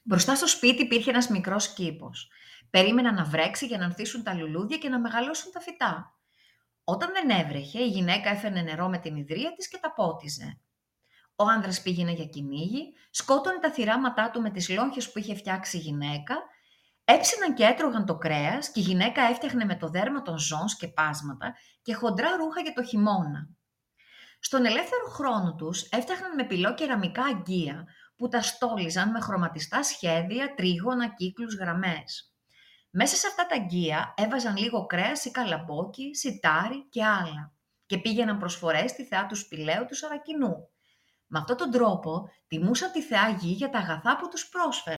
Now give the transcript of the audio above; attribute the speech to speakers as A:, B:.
A: Μπροστά στο σπίτι υπήρχε ένας μικρός κήπος. Περίμεναν να βρέξει για να ανθίσουν τα λουλούδια και να μεγαλώσουν τα φυτά. Όταν δεν έβρεχε, η γυναίκα έφερνε νερό με την ιδρεία της και τα πότιζε. Ο άνδρας πήγαινε για κυνήγι, σκότωνε τα θυράματά του με τις λόγχες που είχε φτιάξει η γυναίκα, έψιναν και έτρωγαν το κρέας και η γυναίκα έφτιαχνε με το δέρμα των ζώων σκεπάσματα και χοντρά ρούχα για το χειμώνα. Στον ελεύθερο χρόνο τους έφτιαχναν με πυλό κεραμικά αγγεία που τα στόλιζαν με χρωματιστά σχέδια, τρίγωνα, κύκλους, γραμμές. Μέσα σε αυτά τα αγγεία έβαζαν λίγο κρέας ή καλαμπόκι, σιτάρι και άλλα και πήγαιναν προσφορές στη θεά του σπηλαίου του Σαρακινού. Με αυτόν τον τρόπο τιμούσαν τη θεά Γη για τα αγαθά που τους πρόσφερε.